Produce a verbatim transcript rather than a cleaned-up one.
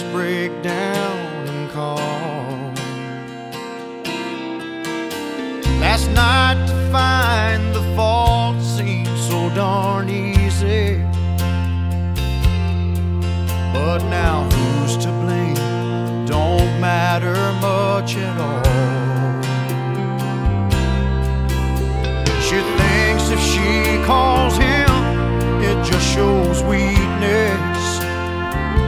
break down and call. Last night to find the fault seemed so darn easy, but now who's to blame don't matter much at all. She thinks if she calls him, it just shows weakness,